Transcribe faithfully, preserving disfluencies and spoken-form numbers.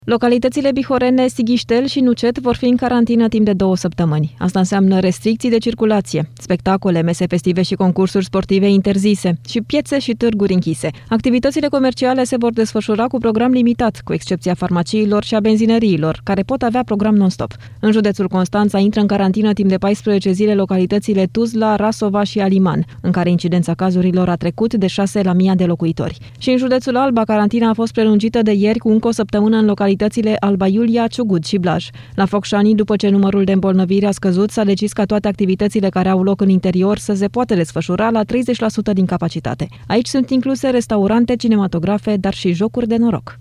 Localitățile bihorene, Sighiștel și Nucet vor fi în carantină timp de două săptămâni. Asta înseamnă restricții de circulație, spectacole, mese festive și concursuri sportive interzise și piețe și târguri închise. Activitățile comerciale se vor desfășura cu program limitat, cu excepția farmaciilor și a benzinăriilor, care pot avea program non-stop. În județul Constanța intră în carantină timp de paisprezece zile localitățile Tuzla, Rasova și Aliman, în care incidența cazurilor a trecut de șase la mie de locuitori. Și în județul Alba, carantina a fost prelungită de ieri cu încă o săptămână în localitățile Alba Iulia, Ciugud și Blaj. La Focșani, după ce numărul de îmbolnăviri a scăzut, s-a decis ca toate activitățile care au loc în interior să se poată desfășura la treizeci la sută din capacitate. Aici sunt incluse restaurante, cinematografe, dar și jocuri de noroc.